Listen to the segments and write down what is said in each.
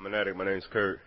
I'm an addict. My name's Kurt.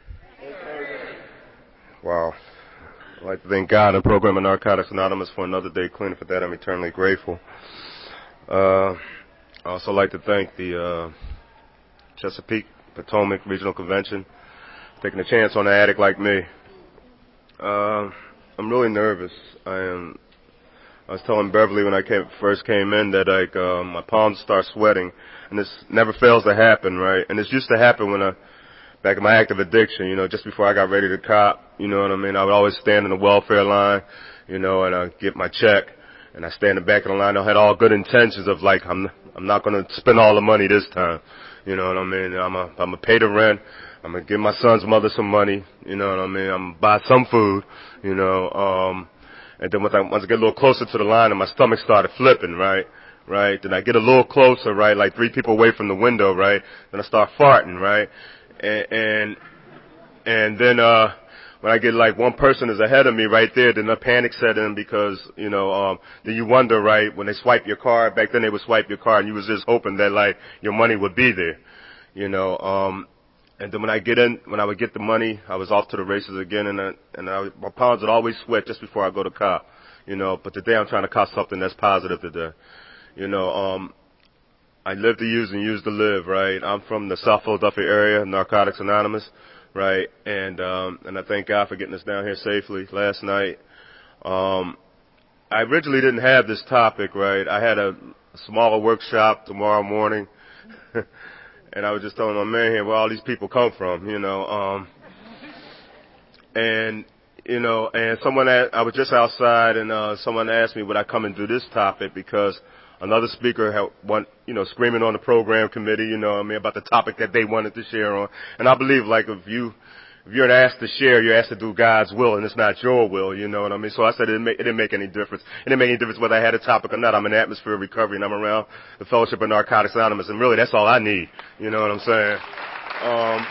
Wow. I'd like to thank God and program of Narcotics Anonymous for another day clean. For that, I'm eternally grateful. I also like to thank the Chesapeake Potomac Regional Convention for taking a chance on an addict like me. I'm really nervous. I was telling Beverly when I first came in that my palms start sweating, and this never fails to happen, right? And this used to happen when back in my active addiction, just before I got ready to cop, you know what I mean? I would always stand in the welfare line, and I'd get my check, and I stand in the back of the line. I had all good intentions of I'm not going to spend all the money this time, you know what I mean? I'm gonna pay the rent. I'm gonna give my son's mother some money, you know what I mean? I'm gonna buy some food, and then once I get a little closer to the line, and my stomach started flipping, right? Then I get a little closer, right? Like 3 people away from the window, right? Then I start farting, right? And then when I get like one person is ahead of me right there, then the panic set in because then you wonder, right, when they swipe your card, back then they would swipe your card and you was just hoping that your money would be there, and then when I would get the money, I was off to the races again, and my palms would always sweat just before I go to cop, but today I'm trying to cop something that's positive today, I live to use and use to live, right? I'm from the South Philadelphia area, Narcotics Anonymous, right? And I thank God for getting us down here safely last night. I originally didn't have this topic, right? I had a smaller workshop tomorrow morning, and I was just telling my man here where all these people come from, and I was just outside, and someone asked me would I come and do this topic because another speaker had screaming on the program committee, about the topic that they wanted to share on. And I believe, if you're asked to share, you're asked to do God's will, and it's not your will, you know what I mean? So I said it didn't make any difference. It didn't make any difference whether I had a topic or not. I'm in atmosphere of recovery, and I'm around the Fellowship of Narcotics Anonymous, and really that's all I need, you know what I'm saying?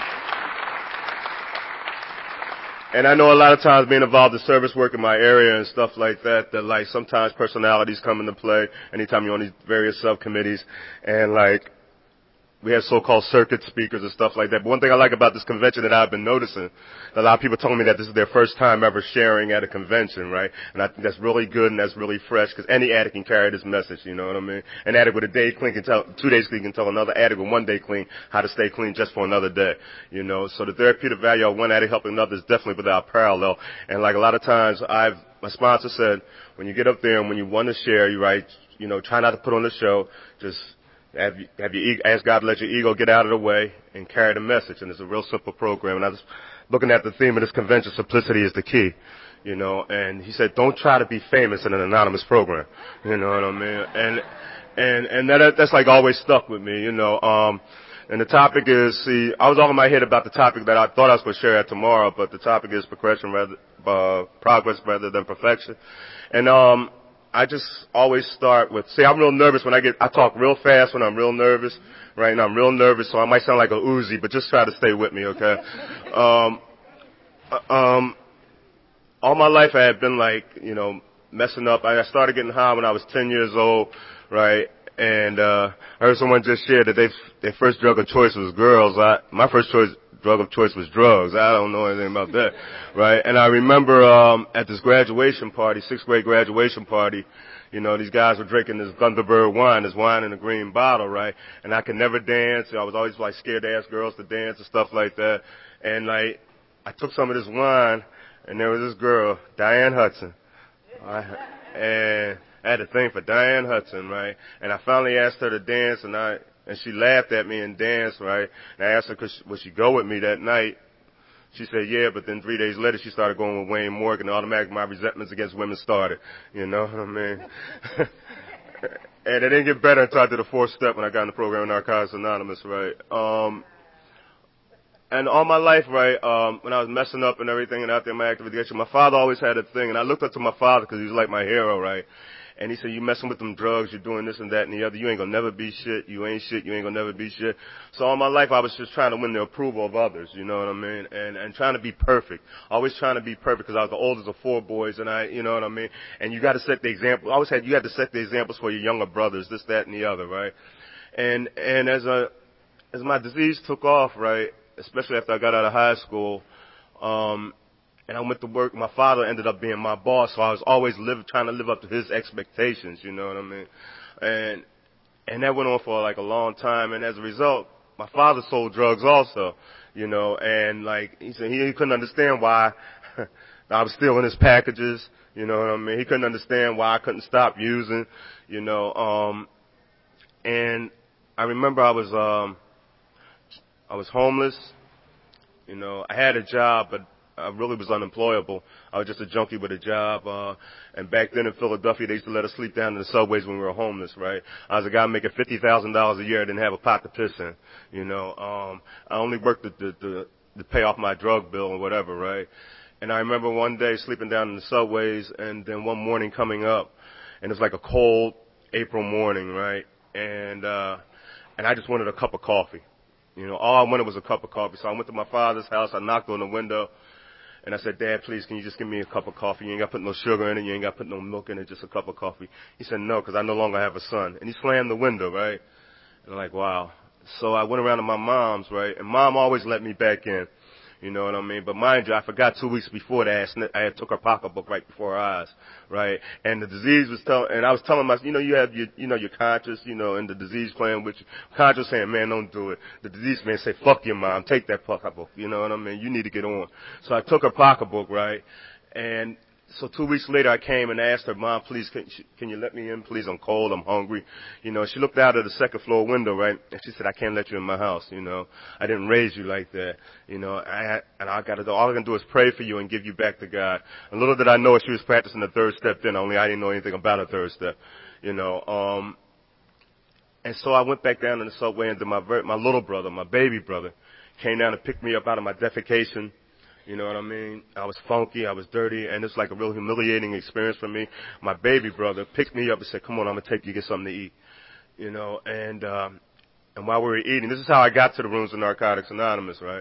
And I know a lot of times being involved in service work in my area and stuff like that sometimes personalities come into play anytime you're on these various subcommittees, and we have so-called circuit speakers and stuff like that. But one thing I like about this convention that I've been noticing, a lot of people telling me that this is their first time ever sharing at a convention, right? And I think that's really good and that's really fresh because any addict can carry this message, you know what I mean? An addict with a day clean can 2 days clean can tell another addict with 1 day clean how to stay clean just for another day, So the therapeutic value of one addict helping another is definitely without parallel. And a lot of times my sponsor said, when you get up there and when you want to share, you write, try not to put on the show, just ask God to let your ego get out of the way and carry the message. And it's a real simple program. And I was looking at the theme of this convention, simplicity is the key, and he said, don't try to be famous in an anonymous program. You know what I mean? And that's always stuck with me, and the topic is, I was all in my head about the topic that I thought I was going to share at tomorrow, but the topic is progress rather than perfection. And, I just always start with, I'm real nervous when I talk real fast when I'm real nervous, right? And I'm real nervous, so I might sound like a Uzi, but just try to stay with me, okay? All my life I had been messing up. I started getting high when I was 10 years old, right? And, I heard someone just share that their first drug of choice was girls. My first drug of choice was drugs. I don't know anything about that, right? And I remember at this graduation party, 6th grade graduation party, these guys were drinking this Thunderbird wine, this wine in a green bottle, right? And I could never dance. I was always scared to ask girls to dance and stuff like that. And I took some of this wine, and there was this girl, Diane Hudson, and I had a thing for Diane Hudson, right? And I finally asked her to dance, and she laughed at me and danced, right? And I asked her, would she go with me that night? She said, yeah, but then 3 days later, she started going with Wayne Morgan, and automatically my resentments against women started. You know what I mean? And it didn't get better until I did a 4th step when I got in the program of Narcotics Anonymous, right? And all my life, right, when I was messing up and everything and out there in my active addiction, my father always had a thing, and I looked up to my father because he was like my hero, right? And he said, you messing with them drugs, you're doing this and that and the other, you ain't gonna never be shit, you ain't shit, you ain't gonna never be shit. So all my life I was just trying to win the approval of others, you know what I mean? And trying to be perfect. Always trying to be perfect because I was the oldest of 4 boys and you know what I mean? And you gotta set the example. You had to set the examples for your younger brothers, this, that, and the other, right? And as my disease took off, right, especially after I got out of high school, and I went to work. My father ended up being my boss, so I was always trying to live up to his expectations. You know what I mean? And that went on for like a long time. And as a result, my father sold drugs also. You know, and like he said, he couldn't understand why I was stealing his packages. You know what I mean? He couldn't understand why I couldn't stop using. You know, and I remember I was homeless. You know, I had a job, but I really was unemployable. I was just a junkie with a job. And back then in Philadelphia, they used to let us sleep down in the subways when we were homeless, right? I was a guy making $50,000 a year. I didn't have a pot to piss in, you know. I only worked to pay off my drug bill or whatever, right? And I remember one day sleeping down in the subways, and then one morning coming up, and it was like a cold April morning, right? And I just wanted a cup of coffee. You know, all I wanted was a cup of coffee. So I went to my father's house. I knocked on the window, and I said, "Dad, please, can you just give me a cup of coffee? You ain't got to put no sugar in it. You ain't got to put no milk in it. Just a cup of coffee." He said, "No, because I no longer have a son." And he slammed the window, right? And I'm like, wow. So I went around to my mom's, right? And Mom always let me back in. You know what I mean? But mind you, I forgot 2 weeks before that. I had took her pocketbook right before her eyes, right? And the disease was and I was telling myself, you know, you have your conscious, you know, and the disease playing with you. Conscious saying, man, don't do it. The disease man say, fuck your mom, take that pocketbook. You know what I mean? You need to get on. So I took her pocketbook, right? And so 2 weeks later, I came and asked her, "Mom, please, can you let me in? Please, I'm cold, I'm hungry." You know, she looked out of the second floor window, right? And she said, "I can't let you in my house. You know, I didn't raise you like that. You know, all I can do is pray for you and give you back to God." And little did I know she was practicing the third step then. Only I didn't know anything about a third step. You know, and so I went back down in the subway, and then my little brother, my baby brother, came down and picked me up out of my defecation. You know what I mean? I was funky, I was dirty, and it's like a real humiliating experience for me. My baby brother picked me up and said, "Come on, I'm gonna take you to get something to eat." You know, and while we were eating, this is how I got to the rooms of Narcotics Anonymous, right?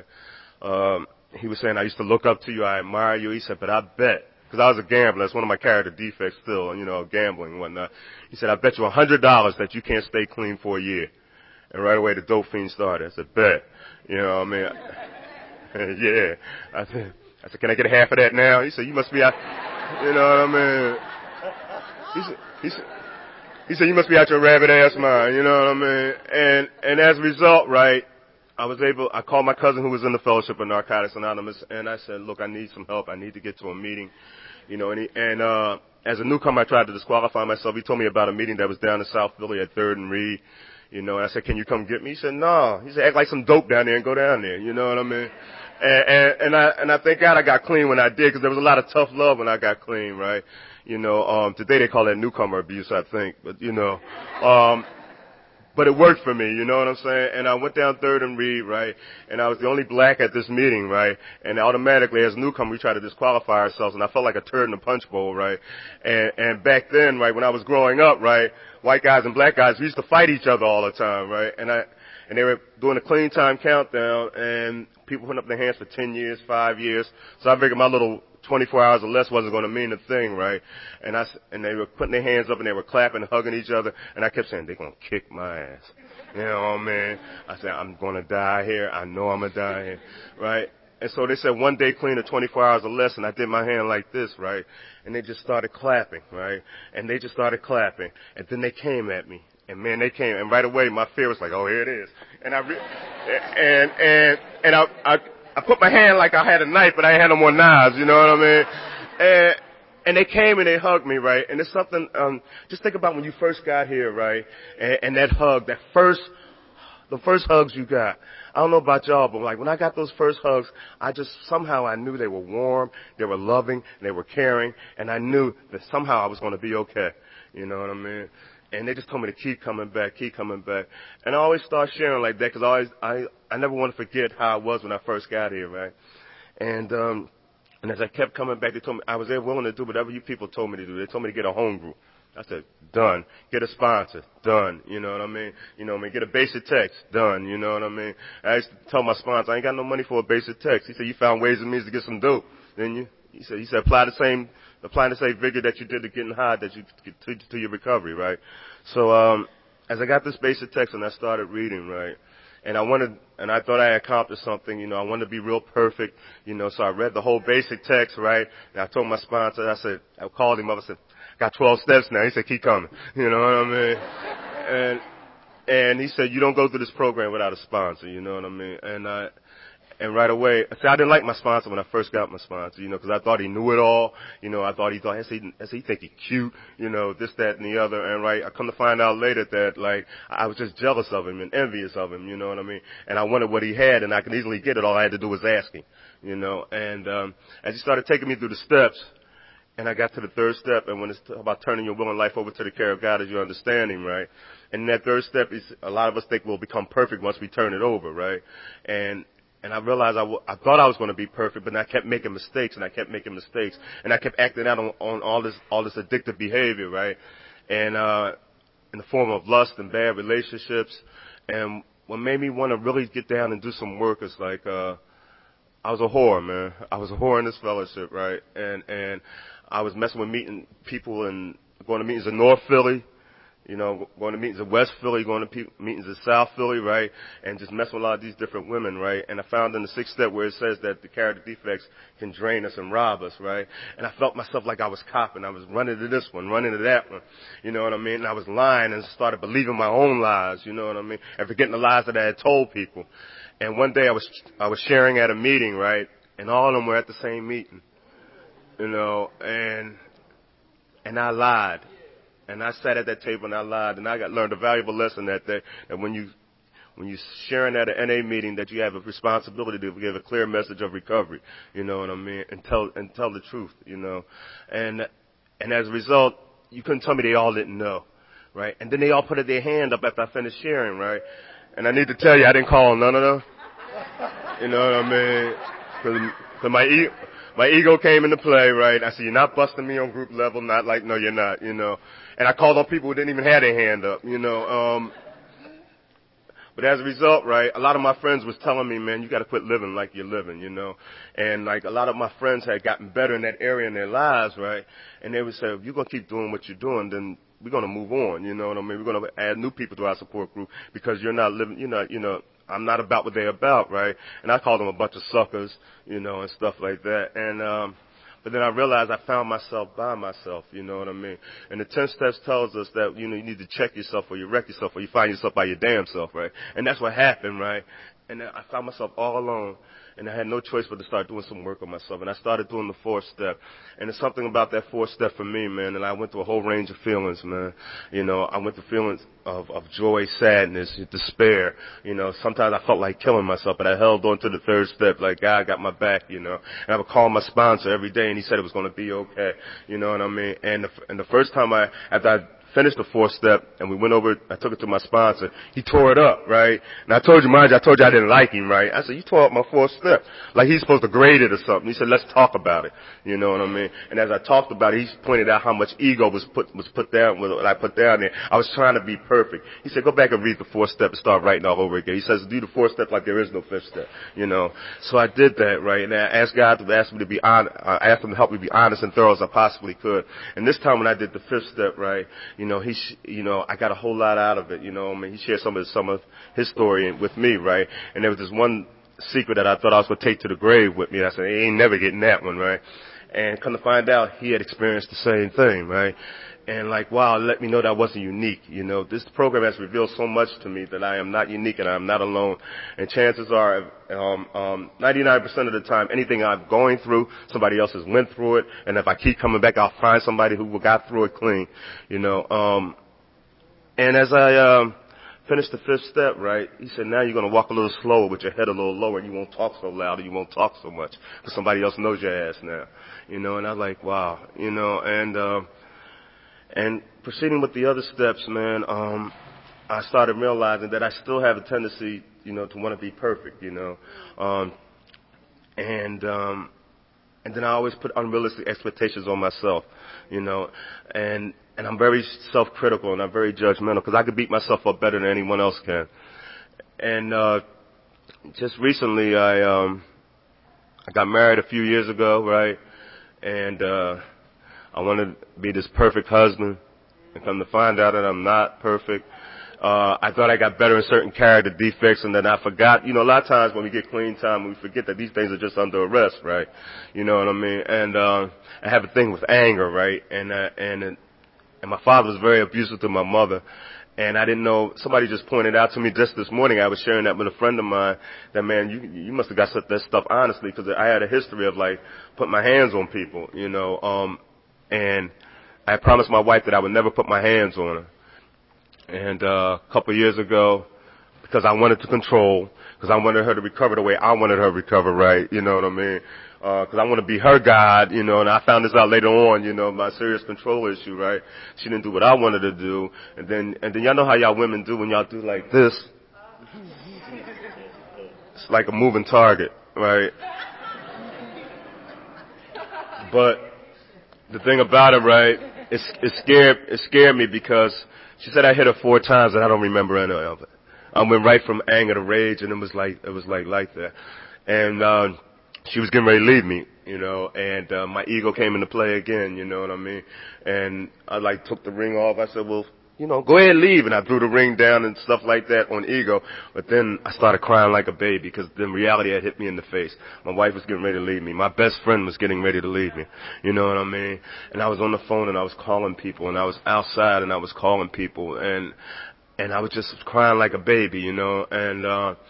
He was saying, "I used to look up to you, I admire you." He said, "But I bet," because I was a gambler, that's one of my character defects still, you know, gambling and whatnot. He said, "I bet you $100 that you can't stay clean for a year." And right away the dope fiend started. I said, "Bet." You know what I mean? Yeah. I said, "Can I get half of that now?" He said, "You must be out." You know what I mean? He said, "You must be out your rabbit ass mind." You know what I mean? And as a result, right, I called my cousin who was in the Fellowship of Narcotics Anonymous, and I said, "Look, I need some help. I need to get to a meeting." You know, and as a newcomer, I tried to disqualify myself. He told me about a meeting that was down in South Philly at 3rd and Reed. You know, and I said, "Can you come get me?" He said, "No." He said, "Act like some dope down there and go down there." You know what I mean? And I thank God I got clean when I did, because there was a lot of tough love when I got clean, right? You know, today they call that newcomer abuse, I think, but you know, but it worked for me, you know what I'm saying? And I went down 3rd and Reed, right? And I was the only black at this meeting, right? And automatically, as a newcomer, we tried to disqualify ourselves, and I felt like a turd in a punch bowl, right? And back then, right, when I was growing up, right, white guys and black guys, we used to fight each other all the time, right? And they were doing a clean time countdown, and people putting up their hands for 10 years, 5 years. So I figured my little 24 hours or less wasn't going to mean a thing, right? And they were putting their hands up and they were clapping and hugging each other, and I kept saying, "They're going to kick my ass." You know what I mean? I said, "I'm going to die here. I know I'm going to die here," right? And so they said 1 day clean or 24 hours or less, and I did my hand like this, right? And they just started clapping, right? And they just started clapping, and then they came at me. And man, they came, and right away my fear was like, "Oh, here it is." And I put my hand like I had a knife, but I ain't had no more knives, you know what I mean? And they came and they hugged me, right? And it's something, just think about when you first got here, right? And that hug, the first hugs you got. I don't know about y'all, but like when I got those first hugs, somehow I knew they were warm, they were loving, they were caring, and I knew that somehow I was going to be okay. You know what I mean? And they just told me to keep coming back. And I always start sharing like that, because I never want to forget how I was when I first got here, right? And as I kept coming back, they told me I was willing to do whatever you people told me to do. They told me to get a home group. I said, "Done." Get a sponsor. Done. You know what I mean? You know what I mean? Get a basic text. Done. You know what I mean? I used to tell my sponsor, "I ain't got no money for a basic text." He said, "You found ways and means to get some dope, didn't you?" He said, apply the same vigor that you did to getting high that you to your recovery, right? So, as I got this basic text and I started reading, right? and I thought I had accomplished something, I wanted to be real perfect, so I read the whole basic text, right? And I told my sponsor, I called him up, I said, got 12 steps now. He said, keep coming. You know what I mean? And he said, you don't go through this program without a sponsor, you know what I mean? And right away, I didn't like my sponsor when I first got my sponsor, because I thought he knew it all. I thought he think he cute, this, that, and the other. And right, I come to find out later that, like, I was just jealous of him and envious of him, you know what I mean? And I wanted what he had, and I could easily get it. All I had to do was ask him, And, as he started taking me through the steps, and I got to the third step, and when it's about turning your will and life over to the care of God as you understand Him, right? And that third step is, a lot of us think we'll become perfect once we turn it over, right? And I realized I thought I was going to be perfect, but I kept making mistakes, and I kept acting out on all this addictive behavior, right? And, in the form of lust and bad relationships. And what made me want to really get down and do some work is like, I was a whore, man. I was a whore in this fellowship, right? And I was messing with meeting people and going to meetings in North Philly, going to meetings in West Philly, going to meetings in South Philly, right? And just messing with a lot of these different women, right? And I found in the sixth step where it says that the character defects can drain us and rob us, right? And I felt myself like I was copping. I was running to this one, running to that one, you know what I mean? And I was lying and started believing my own lies, you know what I mean? And forgetting the lies that I had told people. And one day I was sharing at a meeting, right? And all of them were at the same meeting, and I lied. And I sat at that table and I lied, and I learned a valuable lesson that day, that when you sharing at an NA meeting, that you have a responsibility to give a clear message of recovery, you know what I mean, and tell the truth, And as a result, you couldn't tell me they all didn't know, right? And then they all put their hand up after I finished sharing, right? And I need to tell you, I didn't call none of them. You know what I mean? Because my ego came into play, right? I said, you're not busting me on group level, not like, no, you're not, And I called on people who didn't even have their hand up, But as a result, right, a lot of my friends was telling me, man, you got to quit living like you're living, And like a lot of my friends had gotten better in that area in their lives, right? And they would say, if you're going to keep doing what you're doing, then we're going to move on, you know what I mean? We're going to add new people to our support group because you're not living, I'm not about what they're about, right? And I called them a bunch of suckers, and stuff like that. And, but then I realized I found myself by myself, you know what I mean? And the 10 steps tells us that, you need to check yourself or you wreck yourself or you find yourself by your damn self, right? And that's what happened, right? And then I found myself all alone, and I had no choice but to start doing some work on myself. And I started doing the fourth step. And there's something about that fourth step for me, man. And I went through a whole range of feelings, man. I went through feelings of joy, sadness, despair. Sometimes I felt like killing myself, but I held on to the third step, like God got my back, And I would call my sponsor every day, and he said it was going to be okay. You know what I mean? And the first time after I finished the fourth step, and we went over, I took it to my sponsor. He tore it up, right? And I told you, mind you, I told you I didn't like him, right? I said, you tore up my fourth step. Like he's supposed to grade it or something. He said, let's talk about it. You know what I mean? And as I talked about it, he pointed out how much ego was put down, what I put down there. I was trying to be perfect. He said, go back and read the fourth step and start writing all over again. He says, do the fourth step like there is no fifth step, So I did that, right? And I asked God to ask me to be honest. I asked him to help me be honest and thorough as I possibly could. And this time when I did the fifth step, right, I got a whole lot out of it, he shared some of his story with me, right? And there was this one secret that I thought I was going to take to the grave with me. I said, he ain't never getting that one, right? And come to find out, he had experienced the same thing, right? And like, wow, it let me know that I wasn't unique, This program has revealed so much to me that I am not unique and I am not alone. And chances are, 99% of the time, anything I'm going through, somebody else has went through it. And if I keep coming back, I'll find somebody who got through it clean, And as I finished the fifth step, right, he said, now you're going to walk a little slower with your head a little lower, and you won't talk so loud, and you won't talk so much, because somebody else knows your ass now, And I was like, wow, and proceeding with the other steps, man, I started realizing that I still have a tendency, to want to be perfect, and then I always put unrealistic expectations on myself, and I'm very self-critical and I'm very judgmental because I could beat myself up better than anyone else can. And just recently, I got married a few years ago, right? And I wanted to be this perfect husband, and come to find out that I'm not perfect. I thought I got better in certain character defects, and then I forgot. You know, a lot of times when we get clean time, we forget that these things are just under arrest, right? You know what I mean? And I have a thing with anger, right? And my father was very abusive to my mother. And I didn't know, somebody just pointed out to me just this morning, I was sharing that with a friend of mine, that, man, you must have got that stuff honestly, because I had a history of, like, putting my hands on people, you know, and I promised my wife that I would never put my hands on her. And a couple of years ago, because I wanted to control, because I wanted her to recover the way I wanted her to recover, right, you know what I mean? Because I want to be her God, you know, and I found this out later on, you know, my serious control issue, right? She didn't do what I wanted to do, and then y'all know how y'all women do when y'all do like this. It's like a moving target, right? But the thing about it, right, it scared me because she said I hit her 4 times and I don't remember any of it. I went right from anger to rage, and it was like that. And she was getting ready to leave me, you know, and my ego came into play again, you know what I mean? And I like took the ring off. I said, well, you know, go ahead and leave. And I threw the ring down and stuff like that on ego. But then I started crying like a baby because then reality had hit me in the face. My wife was getting ready to leave me. My best friend was getting ready to leave me. You know what I mean? And I was on the phone and I was calling people, and I was outside and I was calling people, and I was just crying like a baby, you know, and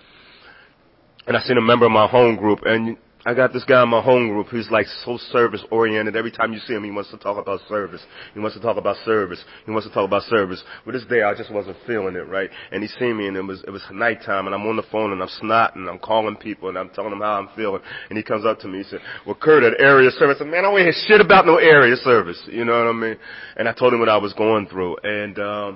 I seen a member of my home group, and I got this guy in my home group who's like so service oriented. Every time you see him, he wants to talk about service. He wants to talk about service. He wants to talk about service. But this day, I just wasn't feeling it, right? And he seen me, and it was nighttime, and I'm on the phone, and I'm snotting, and I'm calling people, and I'm telling them how I'm feeling. And he comes up to me, he said, well, Kurt, at area service. I said, man, I don't hear shit about no area service. You know what I mean? And I told him what I was going through, and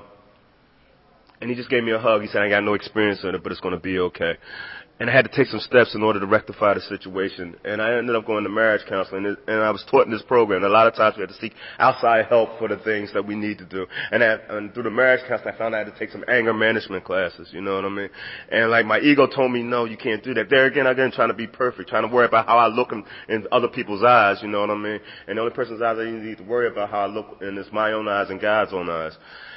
he just gave me a hug. He said, I got no experience in it, but it's going to be okay. And I had to take some steps in order to rectify the situation. And I ended up going to marriage counseling, and I was taught in this program. A lot of times we have to seek outside help for the things that we need to do. And through the marriage counseling, I found I had to take some anger management classes, you know what I mean? And like my ego told me, no, you can't do that. There again, trying to be perfect, trying to worry about how I look in other people's eyes, you know what I mean? And the only person's eyes I need to worry about how I look in is my own eyes and God's own eyes.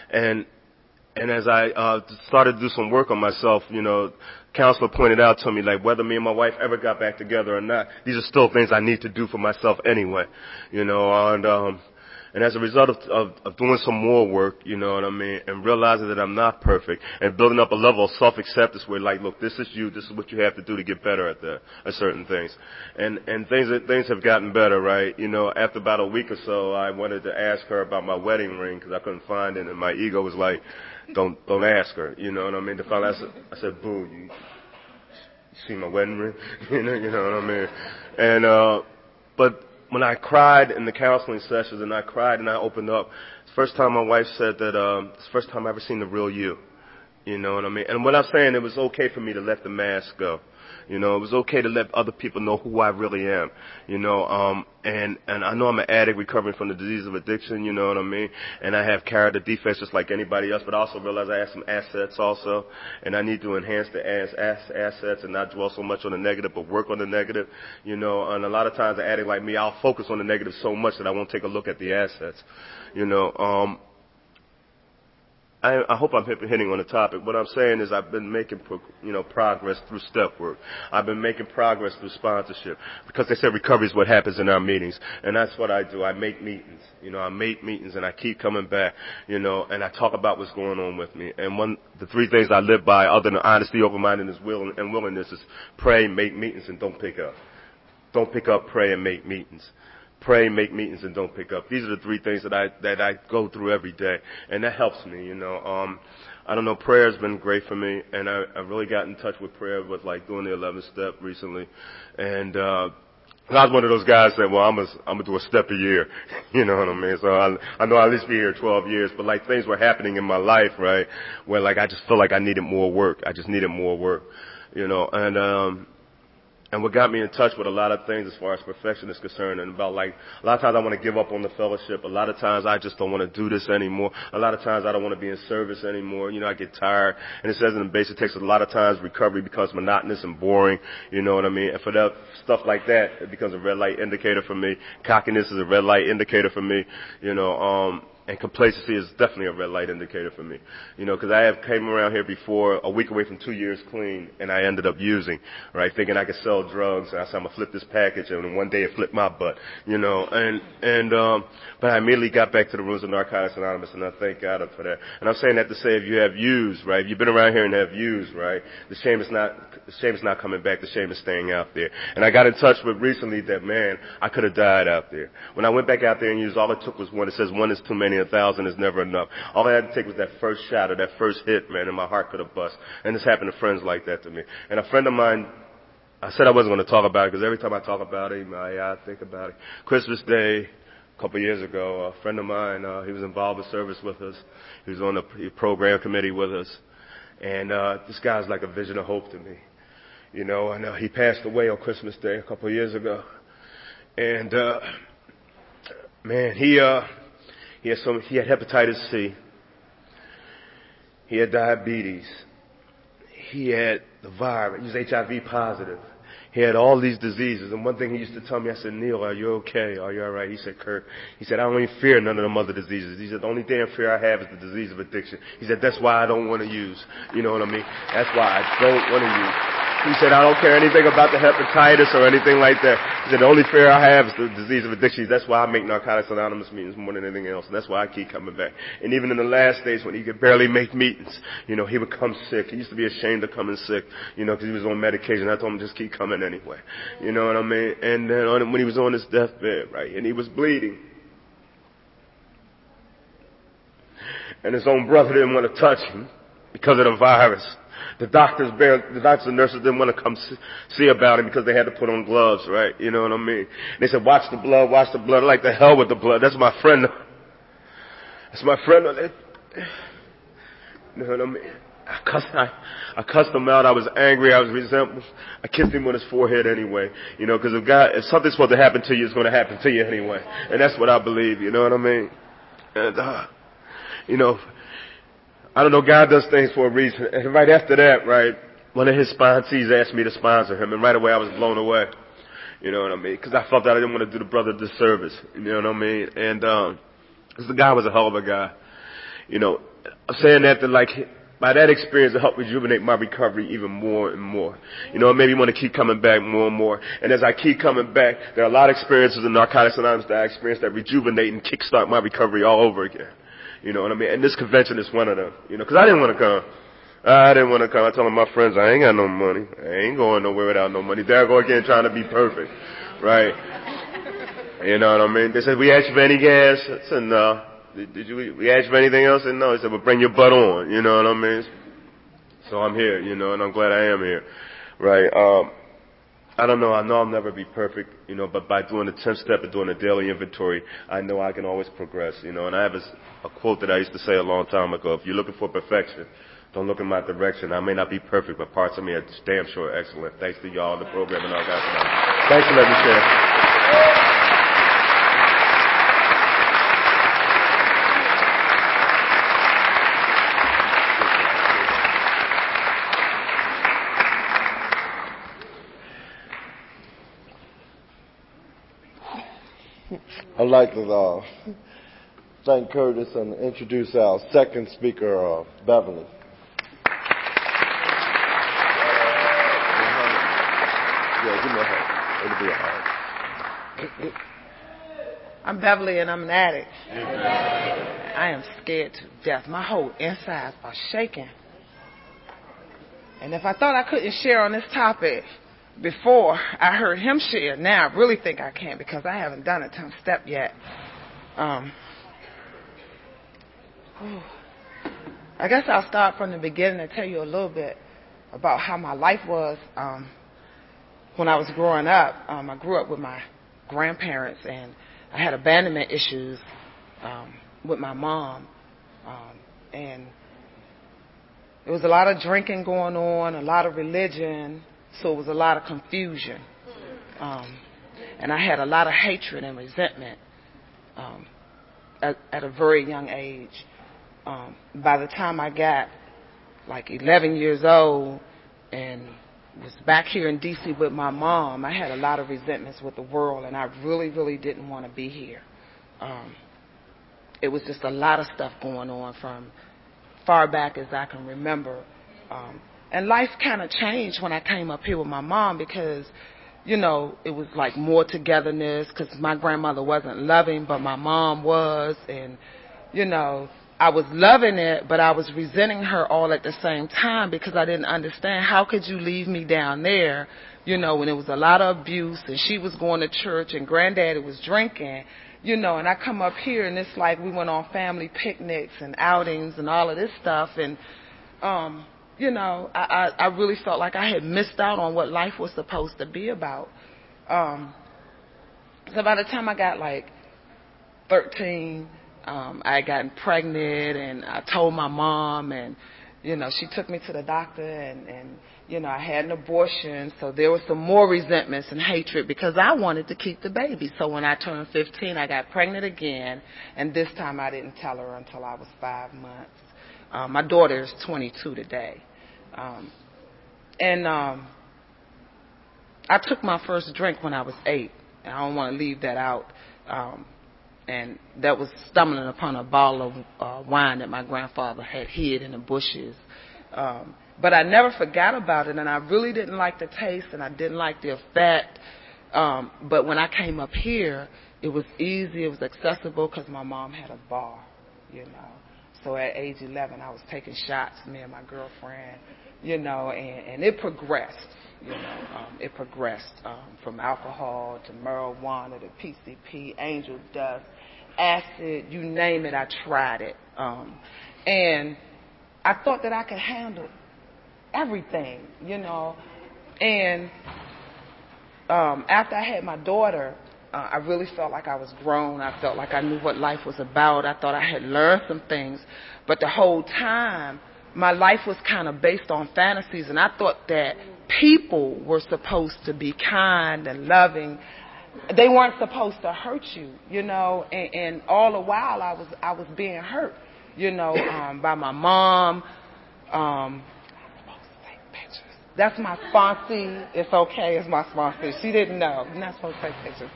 And as I started to do some work on myself, you know, counselor pointed out to me, like, whether me and my wife ever got back together or not, these are still things I need to do for myself anyway, you know, and as a result of doing some more work, you know what I mean, and realizing that I'm not perfect, and building up a level of self-acceptance where, like, look, this is you, this is what you have to do to get better at certain things. And things have gotten better, right? You know, after about a week or so, I wanted to ask her about my wedding ring because I couldn't find it, and my ego was like, don't ask her, you know what I mean? To finally, I said, boo, you see my wedding ring? you know what I mean? And, but when I cried in the counseling sessions, and I cried and I opened up, it's the first time my wife said that, it's the first time I ever seen the real you. You know what I mean? And what I'm saying, it was okay for me to let the mask go. You know, it was okay to let other people know who I really am. You know, and I know I'm an addict recovering from the disease of addiction, you know what I mean? And I have character defects just like anybody else, but I also realize I have some assets also, and I need to enhance the assets and not dwell so much on the negative, but work on the negative, you know. And a lot of times an addict like me, I'll focus on the negative so much that I won't take a look at the assets, you know. I hope I'm hitting on the topic. What I'm saying is I've been making, progress through step work. I've been making progress through sponsorship because they said recovery is what happens in our meetings, and that's what I do. I make meetings. You know, I make meetings, and I keep coming back. You know, and I talk about what's going on with me. And the 3 things I live by, other than honesty, open-mindedness, and willingness, is pray, make meetings, and don't pick up. Don't pick up, pray, and make meetings. Pray, make meetings, and don't pick up. These are the 3 things that I go through every day, and that helps me, you know. I don't know, prayer has been great for me, and I really got in touch with prayer with, like, doing the 11th step recently. And I was one of those guys that, well, I'm gonna do a step a year, you know what I mean? So I know I'll at least be here 12 years, but, like, things were happening in my life, right, where, like, I just felt like I needed more work. I just needed more work, you know. And what got me in touch with a lot of things as far as perfection is concerned, and about, like, a lot of times I want to give up on the fellowship. A lot of times I just don't want to do this anymore. A lot of times I don't want to be in service anymore. You know, I get tired. And it says in the basic text, a lot of times recovery becomes monotonous and boring. You know what I mean? And for that stuff like that, it becomes a red light indicator for me. Cockiness is a red light indicator for me. You know, And complacency is definitely a red light indicator for me. You know, because I have came around here before, a week away from 2 years clean, and I ended up using, right, thinking I could sell drugs. And I said, I'm gonna flip this package, and then one day it flipped my butt, you know. But I immediately got back to the rules of Narcotics Anonymous, and I thank God for that. And I'm saying that to say, if you have used, right, if you've been around here and have used, right, the shame is not coming back. The shame is staying out there. And I got in touch with recently that, man, I could have died out there. When I went back out there and used, all it took was one. It says one is too many, 1,000 is never enough. All I had to take was that first shot or that first hit, man, and my heart could have bust. And this happened to friends like that to me. And a friend of mine, I said I wasn't going to talk about it because every time I talk about it, I think about it. Christmas Day, a couple of years ago, a friend of mine, he was involved with service with us. He was on the program committee with us. And this guy's like a vision of hope to me. You know, and he passed away on Christmas Day a couple of years ago. And man, he had hepatitis C. He had diabetes. He had the virus. He was HIV positive. He had all these diseases. And one thing he used to tell me, I said, Neil, are you okay? Are you all right? He said, Kurt, he said, I don't even fear none of them other diseases. He said, the only damn fear I have is the disease of addiction. He said, that's why I don't want to use. You know what I mean? That's why I don't want to use. He said, I don't care anything about the hepatitis or anything like that. He said, the only fear I have is the disease of addiction. That's why I make Narcotics Anonymous meetings more than anything else. And that's why I keep coming back. And even in the last days when he could barely make meetings, you know, he would come sick. He used to be ashamed of coming sick, you know, because he was on medication. I told him, just keep coming anyway. You know what I mean? And then when he was on his deathbed, right, and he was bleeding. And his own brother didn't want to touch him because of the virus. The doctors and nurses didn't want to come see about him because they had to put on gloves, right? You know what I mean? They said, watch the blood, watch the blood. I'm like, the hell with the blood. That's my friend. That's my friend. You know what I mean? I cussed him out. I was angry. I was resentful. I kissed him on his forehead anyway. You know, because if something's supposed to happen to you, it's going to happen to you anyway. And that's what I believe. You know what I mean? And, you know, I don't know, God does things for a reason. And right after that, right, one of his sponsees asked me to sponsor him, and right away I was blown away. You know what I mean? Because I felt that I didn't want to do the brother a disservice. You know what I mean? And because the guy was a hell of a guy. You know, I'm saying that like, by that experience, it helped rejuvenate my recovery even more and more. You know, it made me want to keep coming back more and more. And as I keep coming back, there are a lot of experiences in Narcotics Anonymous that I experienced that rejuvenate and kickstart my recovery all over again. You know what I mean? And this convention is one of them. You know, because I didn't want to come. I told my friends, I ain't got no money. I ain't going nowhere without no money. There I go again trying to be perfect. Right? You know what I mean? They said, we asked you for any gas? I said, no. We asked you for anything else? I said, no. They said, well, bring your butt on. You know what I mean? So I'm here, you know, and I'm glad I am here. Right? I don't know. I know I'll never be perfect, you know, but by doing the 10th step and doing a daily inventory, I know I can always progress, you know. And I have a quote that I used to say a long time ago. If you're looking for perfection, don't look in my direction. I may not be perfect, but parts of me are damn sure excellent. Thanks to y'all, the program, and all that. Thanks for letting me share. I'd like to thank Curtis and introduce our second speaker, Beverly. Yeah, give me a hug. It'll be a hug. I'm Beverly and I'm an addict. I am scared to death. My whole insides are shaking. And if I thought I couldn't share on this topic before I heard him share, now I really think I can because I haven't done a 10th step yet. I guess I'll start from the beginning and tell you a little bit about how my life was when I was growing up. I grew up with my grandparents and I had abandonment issues with my mom. And there was a lot of drinking going on, a lot of religion, so it was a lot of confusion. And I had a lot of hatred and resentment at a very young age. By the time I got like 11 years old and was back here in D.C. with my mom, I had a lot of resentments with the world, and I really, really didn't want to be here. it was just a lot of stuff going on from far back as I can remember. And life kind of changed when I came up here with my mom because, you know, it was like more togetherness because my grandmother wasn't loving, but my mom was. And, you know, I was loving it, but I was resenting her all at the same time because I didn't understand how could you leave me down there, you know, when it was a lot of abuse and she was going to church and granddaddy was drinking, you know, and I come up here and it's like we went on family picnics and outings and all of this stuff. And, you know, I really felt like I had missed out on what life was supposed to be about. So by the time I got like 13, I had gotten pregnant and I told my mom and, you know, she took me to the doctor and you know, I had an abortion. So there was some more resentments and hatred because I wanted to keep the baby. So when I turned 15, I got pregnant again. And this time I didn't tell her until I was 5 months. My daughter is 22 today. I took my first drink when I was 8. And I don't want to leave that out. And that was stumbling upon a bottle of wine that my grandfather had hid in the bushes. But I never forgot about it, and I really didn't like the taste, and I didn't like the effect. But when I came up here, it was easy, it was accessible, because my mom had a bar, you know. So at age 11, I was taking shots, me and my girlfriend, you know, and it progressed, you know. It progressed from alcohol to marijuana to PCP, angel dust, acid, you name it, I tried it. And I thought that I could handle everything, you know. And after I had my daughter, I really felt like I was grown. I felt like I knew what life was about. I thought I had learned some things. But the whole time, my life was kind of based on fantasies, and I thought that people were supposed to be kind and loving. They weren't supposed to hurt you, you know. And all the while, I was being hurt, you know, by my mom. That's my sponsee. It's okay. It's my sponsee. She didn't know. You're not supposed to take pictures.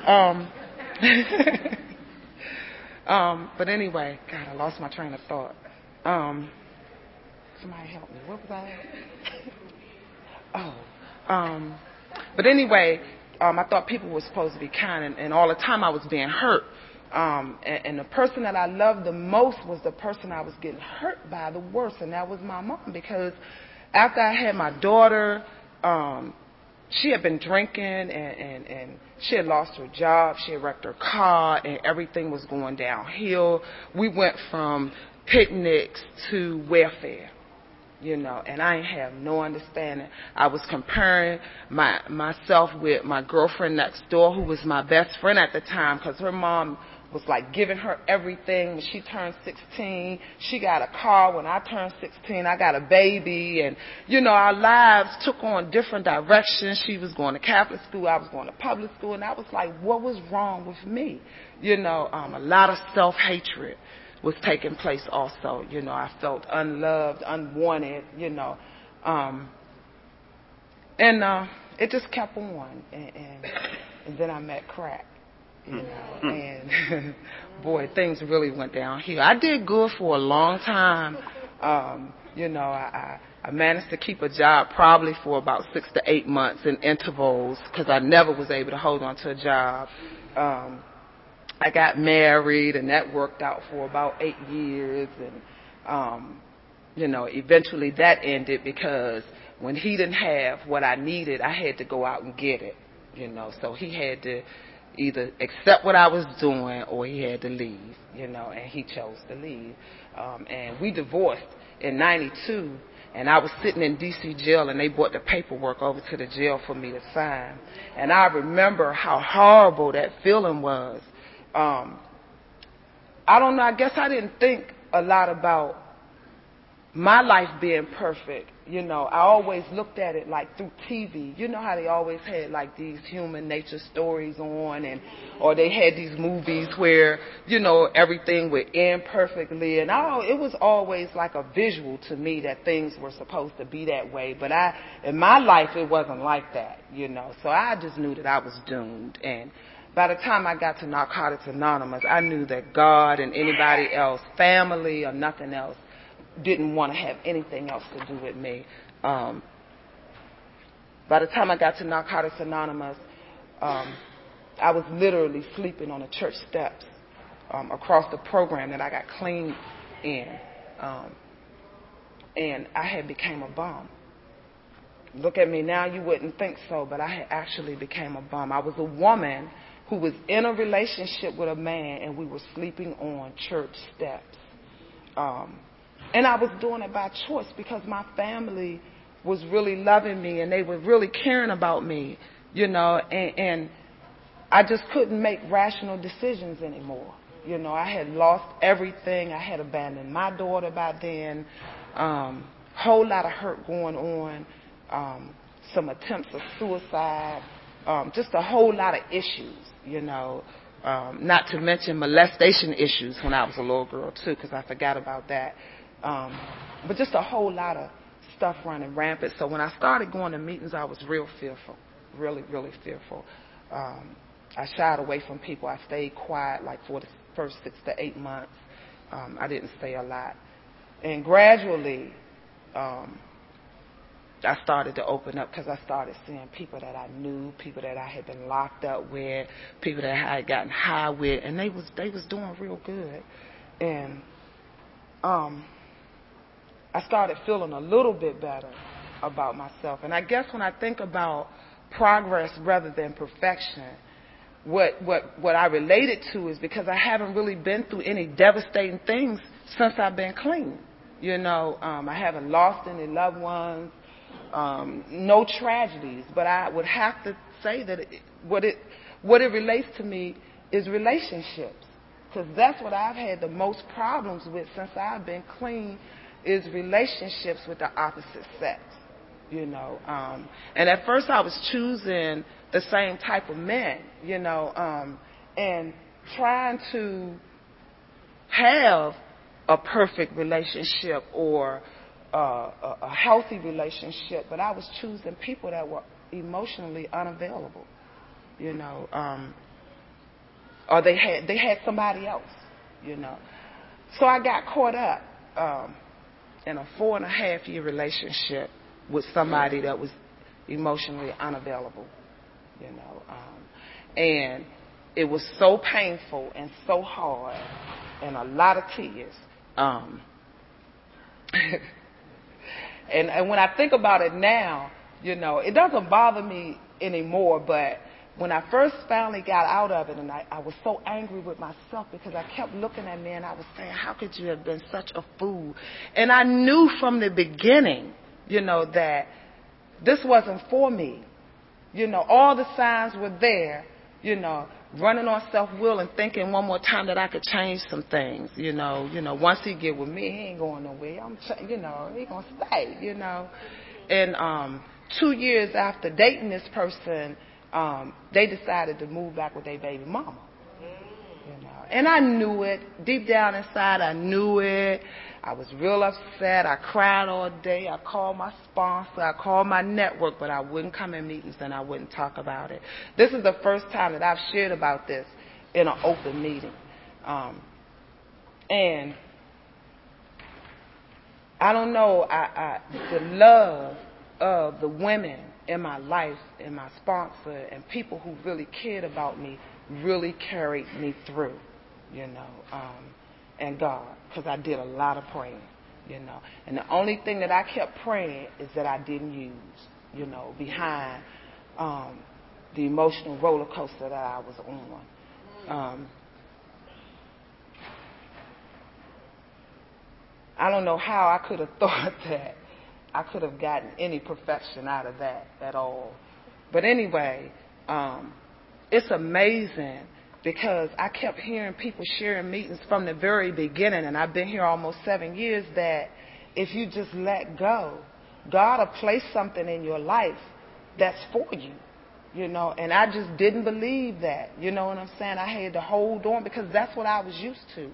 But anyway, God, I lost my train of thought. Somebody help me. What was I? But anyway, I thought people were supposed to be kind, and all the time I was being hurt. And the person that I loved the most was the person I was getting hurt by the worst, and that was my mom, because after I had my daughter, she had been drinking and she had lost her job. She had wrecked her car and everything was going downhill. We went from picnics to welfare, you know, and I didn't have no understanding. I was comparing myself with my girlfriend next door, who was my best friend at the time, because her mom was like giving her everything. When she turned 16, she got a car. When I turned 16, I got a baby. And, you know, our lives took on different directions. She was going to Catholic school. I was going to public school. And I was like, what was wrong with me? You know, a lot of self-hatred was taking place also. You know, I felt unloved, unwanted, you know. It just kept on. And then I met crack. You know, and boy, things really went downhill. I did good for a long time. You know, I managed to keep a job probably for about 6 to 8 months in intervals because I never was able to hold on to a job. I got married, and that worked out for about 8 years. And, you know, eventually that ended because when he didn't have what I needed, I had to go out and get it, you know. So he had to either accept what I was doing or he had to leave, you know, and he chose to leave. And we divorced in 92, and I was sitting in D.C. jail, and they brought the paperwork over to the jail for me to sign. And I remember how horrible that feeling was. I don't know, I guess I didn't think a lot about my life being perfect. You know, I always looked at it like through TV. You know how they always had like these human nature stories on, or they had these movies where, you know, everything would end perfectly. And it was always like a visual to me that things were supposed to be that way. But in my life, it wasn't like that, you know. So I just knew that I was doomed. And By the time I got to Narcotics Anonymous, I knew that God and anybody else, family or nothing else, didn't want to have anything else to do with me. By the time I got to Narcotics Anonymous, I was literally sleeping on the church steps across the program that I got clean in. And I had became a bum. Look at me now, you wouldn't think so, but I had actually became a bum. I was a woman who was in a relationship with a man, and we were sleeping on church steps. And I was doing it by choice because my family was really loving me, and they were really caring about me, you know, and I just couldn't make rational decisions anymore. You know, I had lost everything. I had abandoned my daughter by then. Whole lot of hurt going on. Some attempts of suicide. Just a whole lot of issues, you know. Not to mention molestation issues when I was a little girl, too, because I forgot about that. But just a whole lot of stuff running rampant. So when I started going to meetings, I was real fearful. Really, really fearful. I shied away from people. I stayed quiet like for the first 6 to 8 months. I didn't say a lot. And gradually, I started to open up because I started seeing people that I knew, people that I had been locked up with, people that I had gotten high with, and they was doing real good. And I started feeling a little bit better about myself. And I guess when I think about progress rather than perfection, what I relate it to is because I haven't really been through any devastating things since I've been clean. You know, I haven't lost any loved ones, no tragedies. But I would have to say that what it relates to me is relationships, because that's what I've had the most problems with since I've been clean is relationships with the opposite sex. You know, and at first I was choosing the same type of men, you know, and trying to have a perfect relationship or a healthy relationship, but I was choosing people that were emotionally unavailable, you know, or they had somebody else, you know. So I got caught up in a 4.5-year relationship with somebody that was emotionally unavailable, you know, and it was so painful and so hard and a lot of tears. And when I think about it now, you know, it doesn't bother me anymore, but when I first finally got out of it, and I was so angry with myself because I kept looking at me and I was saying, how could you have been such a fool? And I knew from the beginning, you know, that this wasn't for me. You know, all the signs were there, you know, running on self-will and thinking one more time that I could change some things, you know, once he get with me, he ain't going nowhere. You know, he going to stay, you know. And 2 years after dating this person, they decided to move back with their baby mama. You know, and I knew it. Deep down inside, I knew it. I was real upset. I cried all day. I called my sponsor. I called my network, but I wouldn't come in meetings and I wouldn't talk about it. This is the first time that I've shared about this in an open meeting. And I don't know, the love of the women in my life and my sponsor and people who really cared about me really carried me through, you know, and God, because I did a lot of praying, you know. And the only thing that I kept praying is that I didn't use, you know, behind the emotional roller coaster that I was on. I don't know how I could have thought that I could have gotten any perfection out of that at all. But anyway, it's amazing because I kept hearing people sharing meetings from the very beginning, and I've been here almost 7 years, that if you just let go, God will place something in your life that's for you, you know. And I just didn't believe that, you know what I'm saying? I had to hold on because that's what I was used to.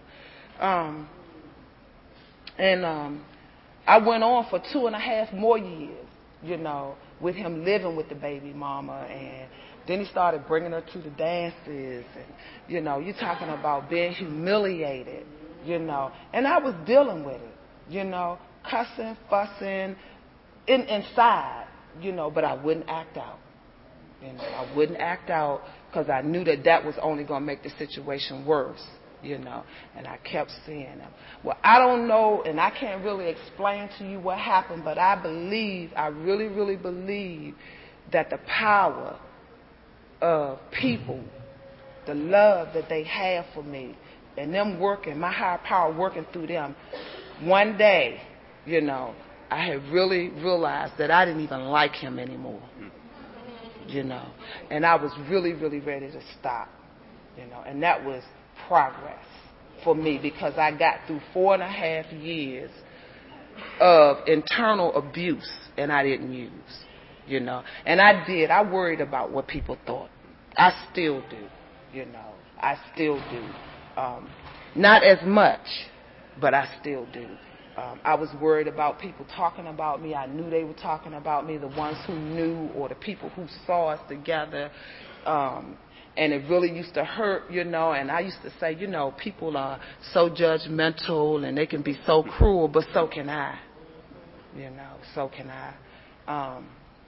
I went on for 2.5 more years, you know, with him living with the baby mama and Then he started bringing her to the dances, and, you know, you're talking about being humiliated, you know. And I was dealing with it, you know, cussing, fussing, inside, you know, but I wouldn't act out. You know, I wouldn't act out because I knew that that was only going to make the situation worse, you know, and I kept seeing them. Well, I don't know, and I can't really explain to you what happened, but I really, really believe that the power of people, the love that they have for me, and them working, my higher power working through them, one day, you know, I had really realized that I didn't even like him anymore, you know, and I was really, really ready to stop, you know, and that was progress for me because I got through 4.5 years of internal abuse and I didn't use, you know, and I worried about what people thought. I still do, you know, I still do. Not as much, but I still do. I was worried about people talking about me. I knew they were talking about me, the ones who knew or the people who saw us together. And it really used to hurt, you know, and I used to say, you know, people are so judgmental and they can be so cruel, but so can I. You know, so can I.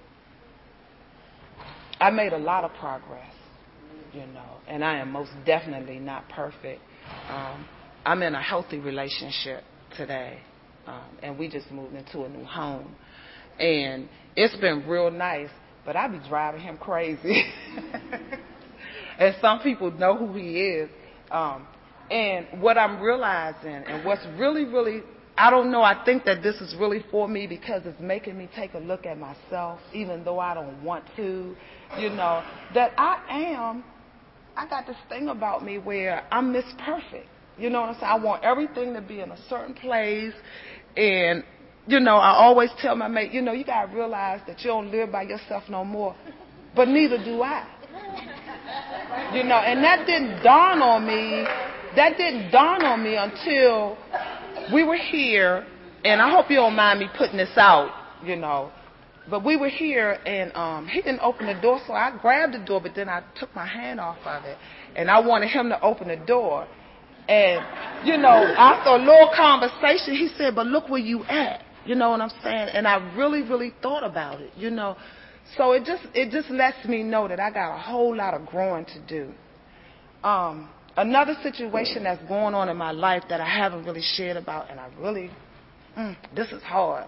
I made a lot of progress, you know, and I am most definitely not perfect. I'm in a healthy relationship today, and we just moved into a new home. And it's been real nice, but I be driving him crazy. And some people know who he is. And what I'm realizing and what's really, really, I don't know, I think that this is really for me because it's making me take a look at myself, even though I don't want to, you know, that I got this thing about me where I'm Miss Perfect. You know what I'm saying? I want everything to be in a certain place. And, you know, I always tell my mate, you know, you got to realize that you don't live by yourself no more. But neither do I. You know, and that didn't dawn on me. That didn't dawn on me until we were here. And I hope you don't mind me putting this out, you know. But we were here, and he didn't open the door, so I grabbed the door, but then I took my hand off of it. And I wanted him to open the door. And, you know, after a little conversation, he said, but look where you at. You know what I'm saying? And I really, really thought about it, you know. So it just lets me know that I got a whole lot of growing to do. Another situation that's going on in my life that I haven't really shared about, and I really, this is hard.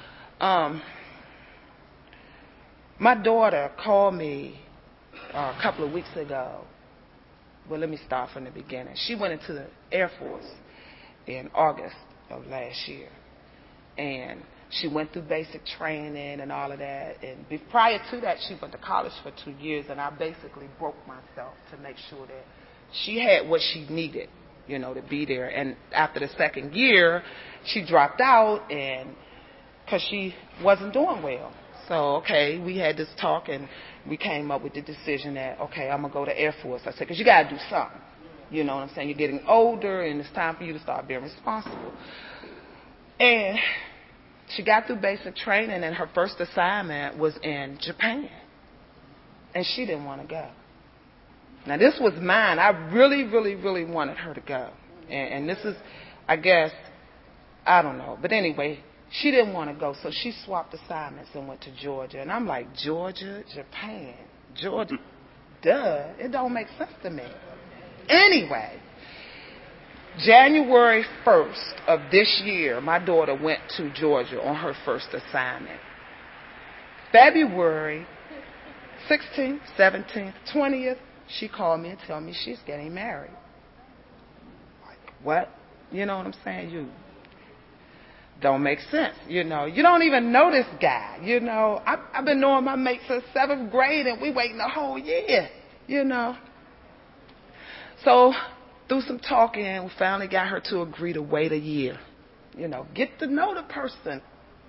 My daughter called me a couple of weeks ago. Well, let me start from the beginning. She went into the Air Force in August of last year. And she went through basic training and all of that. And prior to that, she went to college for 2 years. And I basically broke myself to make sure that she had what she needed, you know, to be there. And after the second year, she dropped out and because she wasn't doing well. So, okay, we had this talk and we came up with the decision that, okay, I'm going to go to Air Force. I said, because you got to do something. You know what I'm saying? You're getting older and it's time for you to start being responsible. And she got through basic training and her first assignment was in Japan. And she didn't want to go. Now, this was mine. I really, really, really wanted her to go. And this is, I guess, I don't know. But anyway, she didn't want to go, so she swapped assignments and went to Georgia. And I'm like, Georgia, Japan, Georgia, duh, it don't make sense to me. Anyway, January 1st of this year, my daughter went to Georgia on her first assignment. February 16th, 17th, 20th, she called me and told me she's getting married. Like, what? You know what I'm saying? You don't make sense, you know. You don't even know this guy, you know. I've been knowing my mate since 7th grade, and we waiting a whole year, you know. So through some talking, we finally got her to agree to wait a year, you know, get to know the person.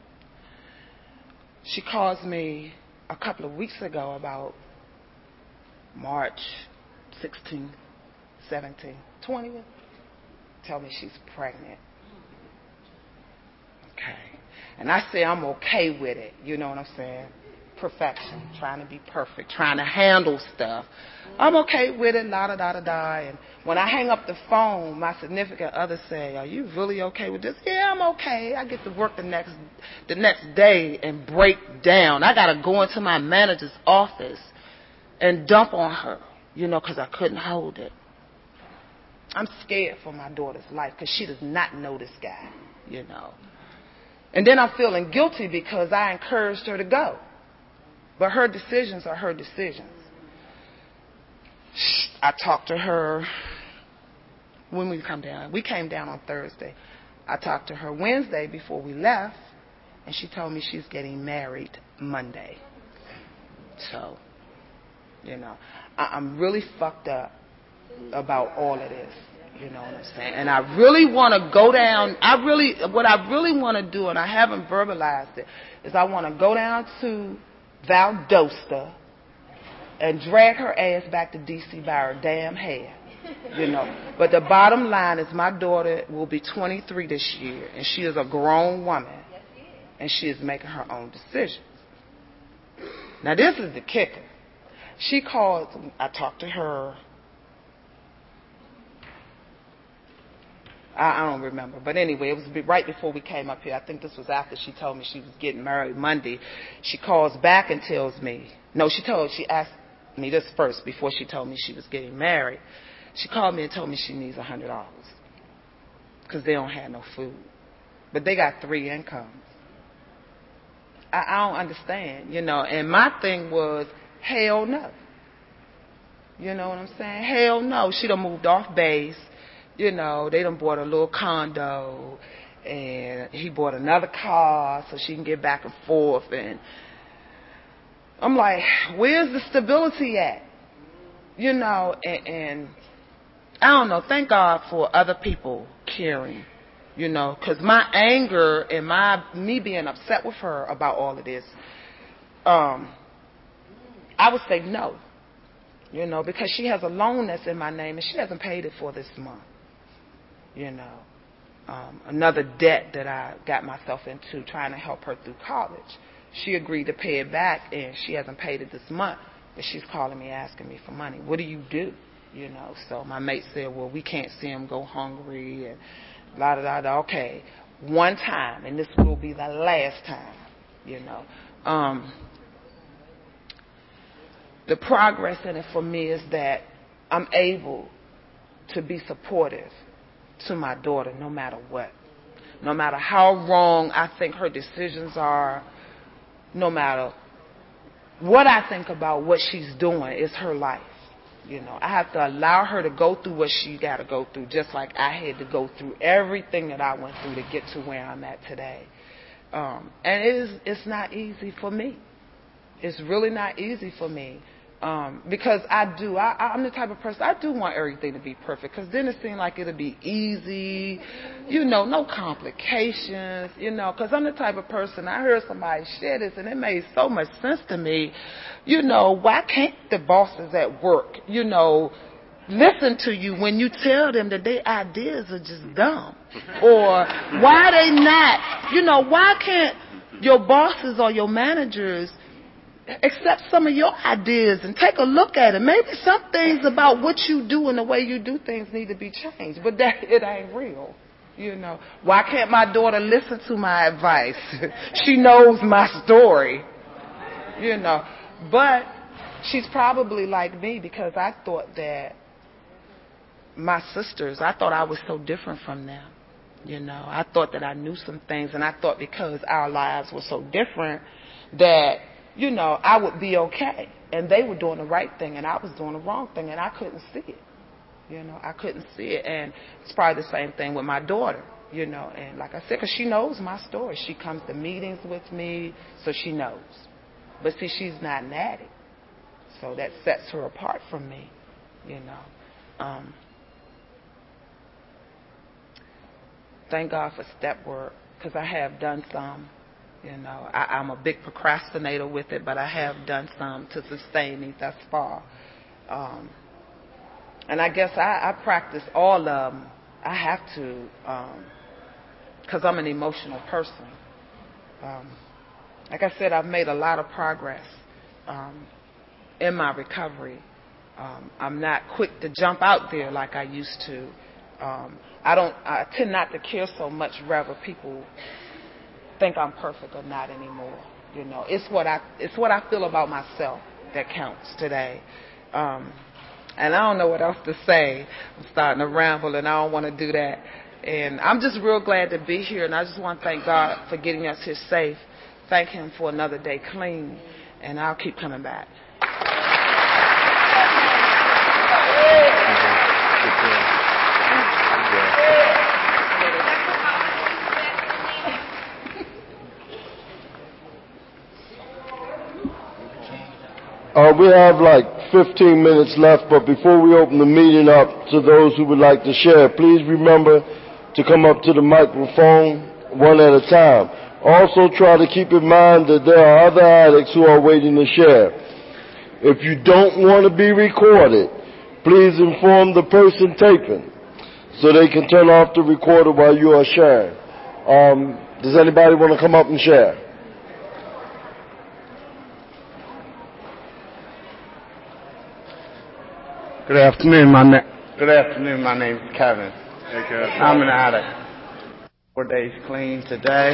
She calls me a couple of weeks ago about March 16th, 17th, 20th. Tell me she's pregnant. Okay. And I say I'm okay with it. You know what I'm saying? perfection, trying to be perfect, trying to handle stuff. I'm okay with it, la-da-da-da-da. And when I hang up the phone, my significant other say, are you really okay with this? Yeah, I'm okay. I get to work the next day and break down. I got to go into my manager's office and dump on her, because I couldn't hold it. I'm scared for my daughter's life because she does not know this guy, And then I'm feeling guilty because I encouraged her to go. But her decisions are her decisions. I talked to her when we come down. We came down on Thursday. I talked to her Wednesday before we left, and she told me she's getting married Monday. So, I'm really fucked up about all of this. You know what I'm saying? And I really want to go down. What I really want to do, and I haven't verbalized it, is I want to go down to Valdosta and drag her ass back to D.C. by her damn hair. But the bottom line is my daughter will be 23 this year, and she is a grown woman, and she is making her own decisions. Now, this is the kicker. She called, I talked to her, I don't remember. But anyway, it was right before we came up here. I think this was after she told me she was getting married Monday. She calls back and tells me, she asked me this first before she told me she was getting married. She called me and told me she needs $100 because they don't have no food. But they got 3 incomes. I don't understand, And my thing was, hell no. You know what I'm saying? Hell no. She done moved off base. They done bought a little condo, and he bought another car so she can get back and forth. And I'm like, where's the stability at? And I don't know. Thank God for other people caring, because my anger and me being upset with her about all of this, I would say no, because she has a loan that's in my name and she hasn't paid it for this month. Another debt that I got myself into trying to help her through college. She agreed to pay it back, and she hasn't paid it this month, but she's calling me asking me for money. What do you do? So my mate said, well, we can't see him go hungry and la-da-da-da. Okay, one time, and this will be the last time, The progress in it for me is that I'm able to be supportive to my daughter no matter what. No matter how wrong I think her decisions are, no matter what I think about what she's doing, it's her life. I have to allow her to go through what she got to go through, just like I had to go through everything that I went through to get to where I'm at today. And it's not easy for me. It's really not easy for me. Because I'm the type of person, I do want everything to be perfect, because then it seems like it'll be easy, no complications, because I'm the type of person, I heard somebody share this and it made so much sense to me, why can't the bosses at work, listen to you when you tell them that their ideas are just dumb? Or why they not, why can't your bosses or your managers accept some of your ideas and take a look at it? Maybe some things about what you do and the way you do things need to be changed, but it ain't real. Why can't my daughter listen to my advice? She knows my story. But she's probably like me, because I thought that my sisters, I thought I was so different from them. I thought that I knew some things, and I thought because our lives were so different that I would be okay. And they were doing the right thing, and I was doing the wrong thing, and I couldn't see it. I couldn't see it. And it's probably the same thing with my daughter, And like I said, because she knows my story. She comes to meetings with me, so she knows. But see, she's not an addict. So that sets her apart from me, Thank God for step work, because I have done some. I'm a big procrastinator with it, but I have done some to sustain me thus far. And I guess I practice all of them. I have to, because I'm an emotional person. like I said, I've made a lot of progress in my recovery. I'm not quick to jump out there like I used to. I tend not to care so much whether people think I'm perfect or not anymore. You know, it's what I feel about myself that counts today. And I don't know what else to say. I'm starting to ramble, and I don't want to do that. And I'm just real glad to be here, and I just want to thank God for getting us here safe. Thank Him for another day clean, and I'll keep coming back. We have like 15 minutes left, but before we open the meeting up to those who would like to share, please remember to come up to the microphone one at a time. Also try to keep in mind that there are other addicts who are waiting to share. If you don't want to be recorded, please inform the person taping so they can turn off the recorder while you are sharing. Does anybody want to come up and share? Good afternoon. My name's Kevin. Hey, Kevin. I'm an addict. 4 days clean today.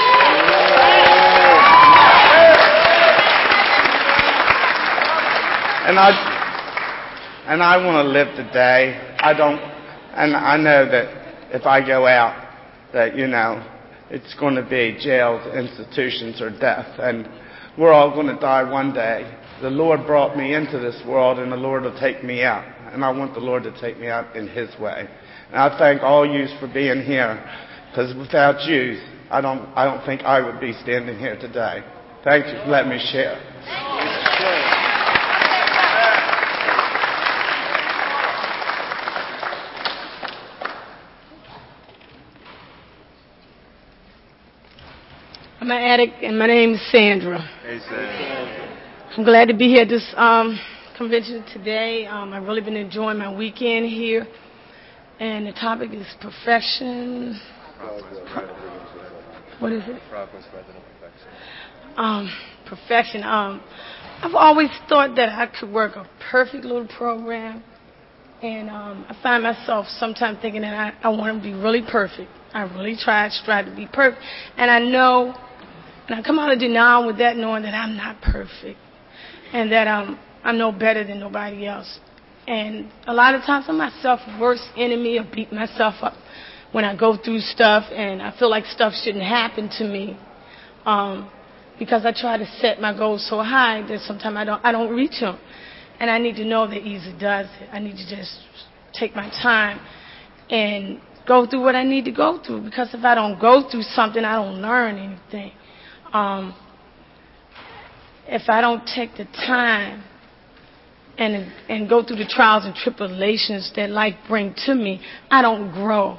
And I want to live today. And I know that if I go out, that, you know, it's going to be jails, institutions, or death. And we're all going to die one day. The Lord brought me into this world, and the Lord will take me out. And I want the Lord to take me out in His way. And I thank all yous for being here, because without yous, I don't think I would be standing here today. Thank you for letting me share. I'm an addict, and my name is Sandra. Hey, Sandra. I'm glad to be here at this convention today. I've really been enjoying my weekend here. And the topic is perfection. What is it? Perfection. I've always thought that I could work a perfect little program. And I find myself sometimes thinking that I want to be really perfect. I really strive to be perfect. And I know, and I come out of denial with that, knowing that I'm not perfect. And that I'm no better than nobody else. And a lot of times I'm my worst enemy, or beat myself up when I go through stuff and I feel like stuff shouldn't happen to me. Because I try to set my goals so high that sometimes I don't reach them. And I need to know that Easy does it. I need to just take my time and go through what I need to go through. Because if I don't go through something, I don't learn anything. If I don't take the time and go through the trials and tribulations that life brings to me, I don't grow.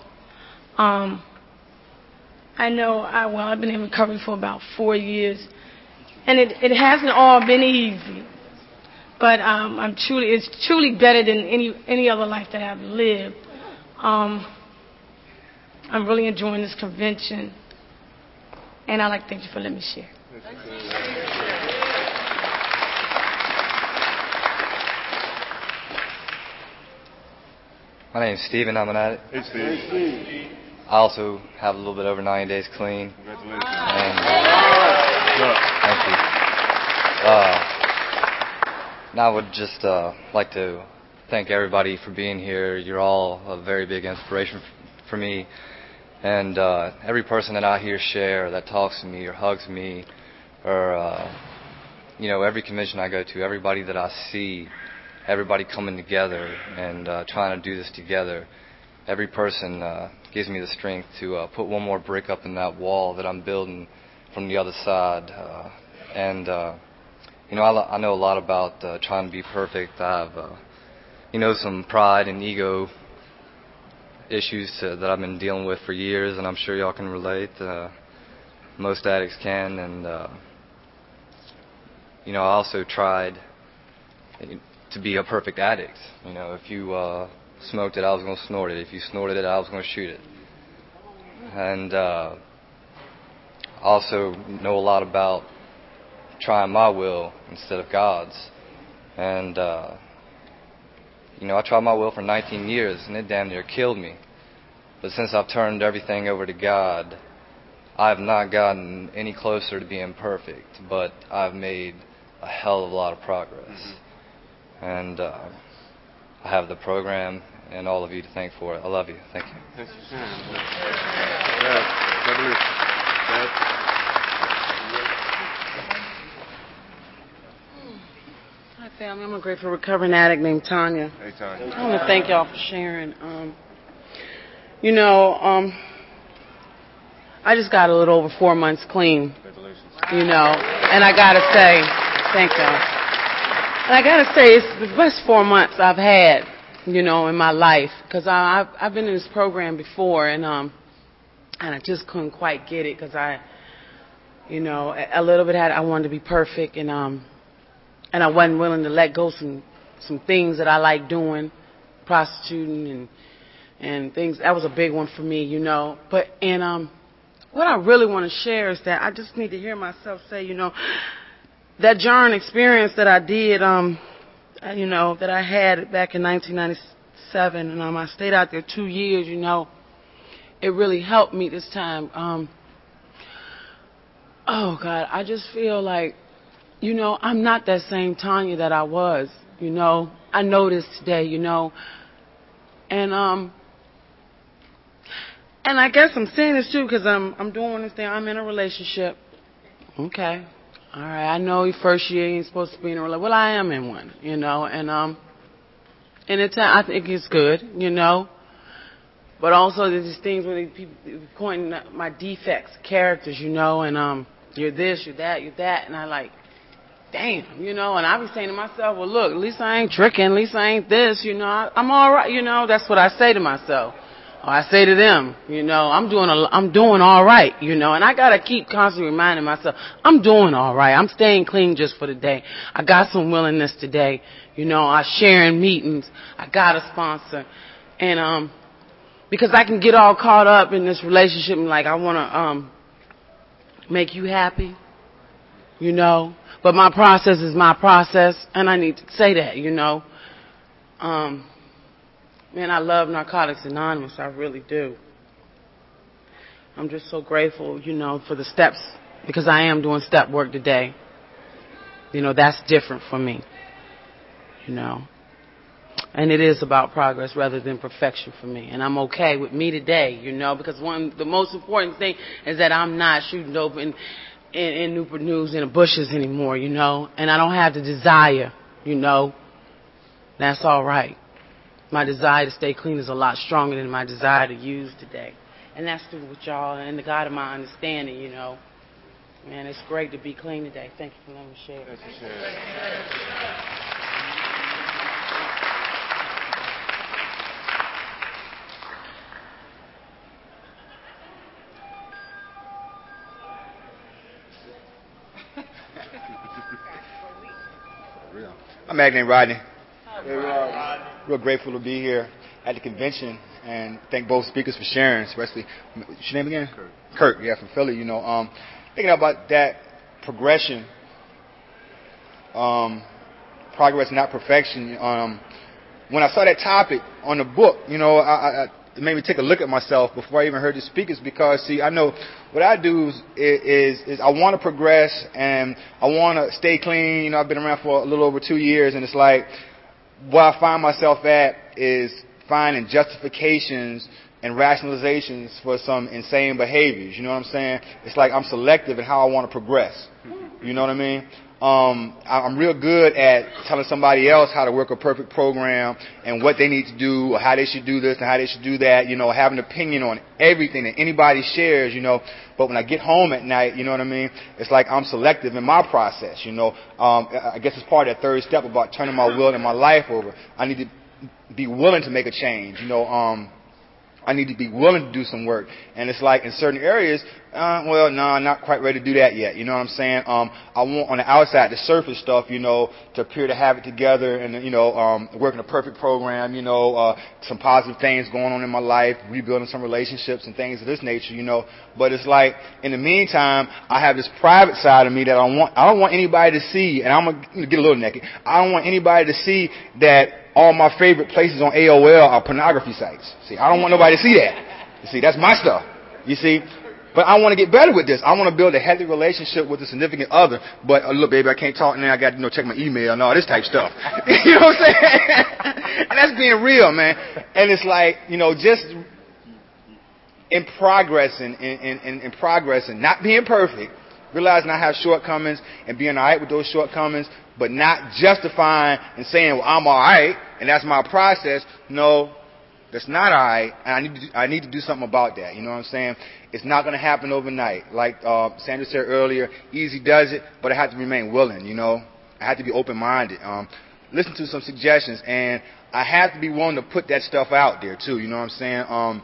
I know I've been in recovery for about 4 years, and it hasn't all been easy. But it's truly better than any other life that I've lived. I'm really enjoying this convention, and I'd like to thank you for letting me share. My name is Steven. I'm an addict. Hey, Steve. I also have a little bit over 90 days clean. Congratulations. And, thank you. And I would just like to thank everybody for being here. You're all a very big inspiration for me. And every person that I hear share, that talks to me or hugs me, or every convention I go to, everybody that I see, everybody coming together and trying to do this together. Every person gives me the strength to put one more brick up in that wall that I'm building from the other side. I know a lot about trying to be perfect. I have, some pride and ego issues that I've been dealing with for years, and I'm sure y'all can relate. Most addicts can. And, I also tried to be a perfect addict. If you smoked it, I was going to snort it. If you snorted it, I was going to shoot it. And I also know a lot about trying my will instead of God's. And, I tried my will for 19 years, and it damn near killed me. But since I've turned everything over to God, I have not gotten any closer to being perfect, but I've made a hell of a lot of progress. And I have the program and all of you to thank for it. I love you. Thank you. Thanks for sharing. Hi, family. I'm a grateful recovering addict named Tanya. Hey, Tanya. I want to thank y'all for sharing. I just got a little over 4 months clean. Congratulations. And I got to say, thank y'all. And I got to say, it's the best 4 months I've had, in my life. Because I've been in this program before, and I just couldn't quite get it because I wanted to be perfect, and I wasn't willing to let go some things that I like doing, prostituting and things. That was a big one for me, But what I really want to share is that I just need to hear myself say, that journey experience that I did, that I had back in 1997, and I stayed out there 2 years, it really helped me this time. Oh God, I just feel like, I'm not that same Tanya that I was, I know this today, and I guess I'm saying this too because I'm doing this thing. I'm in a relationship. Okay. All right. I know first year you ain't supposed to be in a relationship. Well, I am in one, and it's I think it's good, But also there's these things where people pointing at my defects, characters, and you're this, you're that, and I like, damn, and I be saying to myself, well, look, at least I ain't tricking, at least I ain't this, I'm all right, that's what I say to myself. Or I say to them, I'm doing all right, and I gotta keep constantly reminding myself, I'm doing all right. I'm staying clean just for the day. I got some willingness today, I share in meetings. I got a sponsor, and because I can get all caught up in this relationship and like I wanna make you happy, but my process is my process, and I need to say that, Man, I love Narcotics Anonymous. I really do. I'm just so grateful, for the steps, because I am doing step work today. That's different for me, And it is about progress rather than perfection for me. And I'm okay with me today, because the most important thing is that I'm not shooting dope in Newport News in the bushes anymore, And I don't have the desire, That's all right. My desire to stay clean is a lot stronger than my desire to use today. And that's through with y'all and the God of my understanding, Man, it's great to be clean today. Thank you for letting me share. Thanks for sharing. I'm Magnet Rodney. Hey, Rodney. Real grateful to be here at the convention and thank both speakers for sharing, especially, what's your name again? Kurt, yeah, from Philly, Thinking about that progression, progress, not perfection. When I saw that topic on the book, it made me take a look at myself before I even heard the speakers because, see, I know what I do is I want to progress and I want to stay clean. I've been around for a little over 2 years, and it's like what I find myself at is finding justifications and rationalizations for some insane behaviors. You know what I'm saying? It's like I'm selective in how I want to progress. You know what I mean? I'm real good at telling somebody else how to work a perfect program and what they need to do or how they should do this and how they should do that, have an opinion on everything that anybody shares, but when I get home at night, you know what I mean, it's like I'm selective in my process, I guess it's part of that third step about turning my will and my life over. I need to be willing to make a change, I need to be willing to do some work. And it's like in certain areas, well, no, I'm not quite ready to do that yet. You know what I'm saying? I want on the outside, the surface stuff, you know, to appear to have it together and, you know, working a perfect program, you know, some positive things going on in my life, rebuilding some relationships and things of this nature, you know. But it's like, in the meantime, I have this private side of me that I don't want anybody to see, and I'm going to get a little naked. I don't want anybody to see that all my favorite places on AOL are pornography sites. See, I don't want nobody to see that. You see, that's my stuff. You see? But I want to get better with this. I want to build a healthy relationship with a significant other. But look, baby, I can't talk now. I got to, you know, check my email and all this type stuff. You know what I'm saying? And that's being real, man. And it's like, you know, just in progress and progress and not being perfect, realizing I have shortcomings and being all right with those shortcomings, but not justifying and saying, well, I'm all right and that's my process. No, that's not all right, and I need to do something about that. You know what I'm saying? It's not going to happen overnight. Like Sandra said earlier, easy does it, but I have to remain willing, you know. I have to be open-minded. Listen to some suggestions, and I have to be willing to put that stuff out there, too. You know what I'm saying?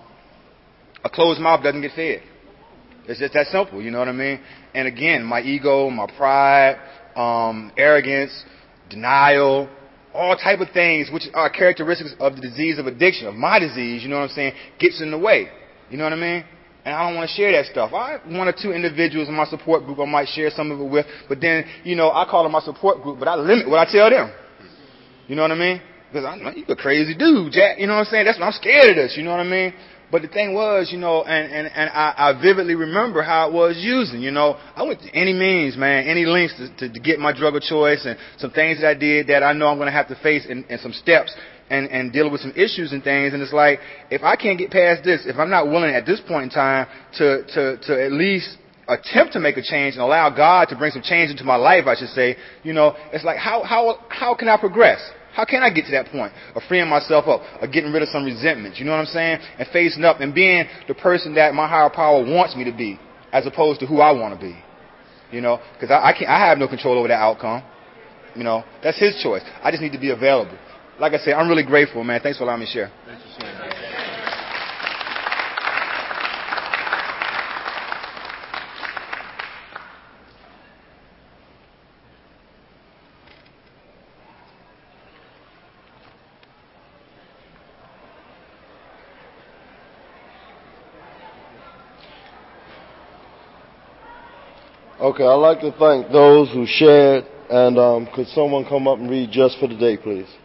A closed mouth doesn't get fed. It's just that simple, you know what I mean? And again, my ego, my pride, arrogance, denial, all type of things which are characteristics of the disease of addiction, of my disease, you know what I'm saying, gets in the way. You know what I mean? And I don't want to share that stuff. I have one or two individuals in my support group I might share some of it with, but then, you know, I call them my support group, but I limit what I tell them. You know what I mean? Because I know you're a crazy dude, Jack. You know what I'm saying? That's what I'm scared of this. You know what I mean? But the thing was, you know, and I vividly remember how it was using, you know. I went to any means, man, any lengths to get my drug of choice and some things that I did that I know I'm going to have to face and some steps and dealing with some issues and things. And it's like, if I can't get past this, if I'm not willing at this point in time to at least attempt to make a change and allow God to bring some change into my life, I should say, you know, it's like, how can I progress? How can I get to that point of freeing myself up, of getting rid of some resentment, you know what I'm saying, and facing up and being the person that my higher power wants me to be, as opposed to who I want to be, you know, because I have no control over that outcome, you know, that's his choice. I just need to be available. Like I said, I'm really grateful, man. Thanks for allowing me to share. Thanks for sharing. Okay, I'd like to thank those who shared, and could someone come up and read Just for the Day, please?